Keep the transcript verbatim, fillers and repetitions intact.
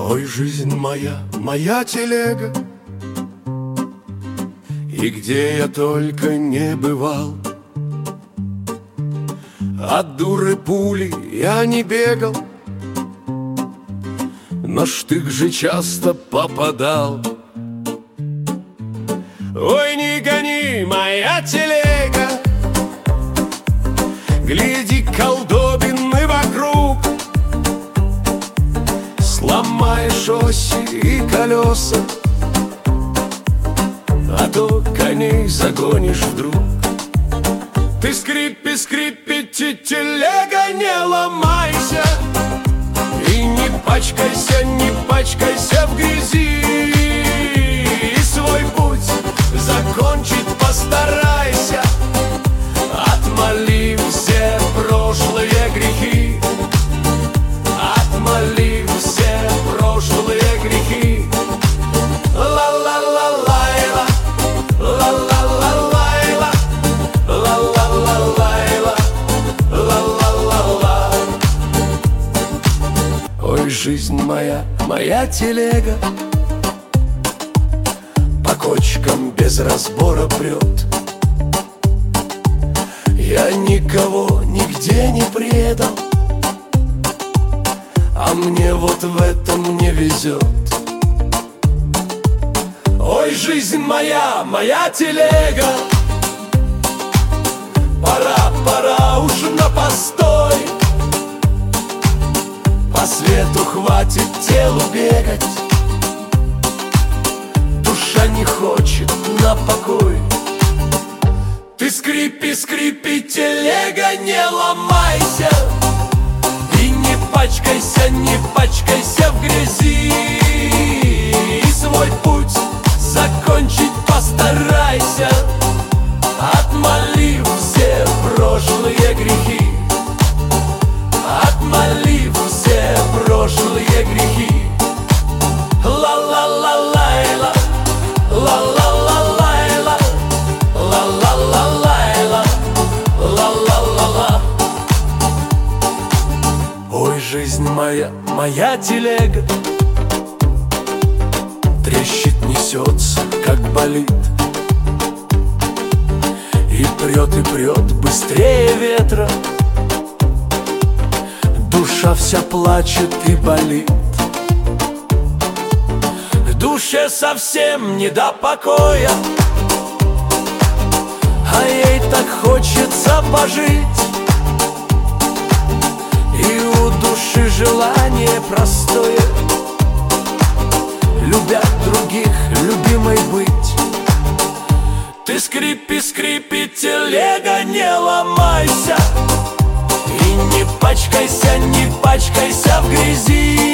Ой, жизнь моя, моя телега, и где я только не бывал. От дуры пули я не бегал, на штык же часто попадал. Ой, не гони, моя телега, гляди, колдобины вокруг. Сломаешь оси и колеса, а то коней загонишь вдруг. Ты скрипи, скрипите, телега, не ломайся, и не пачкайся, не пачкайся в грязи. И свой путь закончить постарайся, отмоли все прошлые грехи, отмоли все прошлые грехи. Ла-ла-ла-лайла, ла-ла-ла-лайла, ла-ла-ла-лайла, ла-ла-ла-ла. Ой, жизнь моя, моя телега, по кочкам без разбора прет. Я никого нигде не предал, а мне вот в этом не везет. Ой, жизнь моя, моя телега, пора, пора уж на постой. По свету хватит телу бегать, душа не хочет на покой. Ты скрипи, скрипи, телега, не ломайся, и не пачкайся, не пачкайся в грязи. И свой путь закончить постарайся, отмолив все прошлые грехи, отмолив все прошлые грехи. Ла-ла-ла-лайла, ла-ла-ла-лайла, ла-ла-ла-лайла, ла-ла-ла-ла. Ой, жизнь моя, моя телега, трещит, несется, как болит, и прет, и прет быстрее ветра. Душа вся плачет и болит, душе совсем не до покоя, а ей так хочется пожить. И у души желание простое, любя других, любимой быть. Ты скрипи, скрипи, телега, не ломайся, и не пачкайся, не пачкайся в грязи.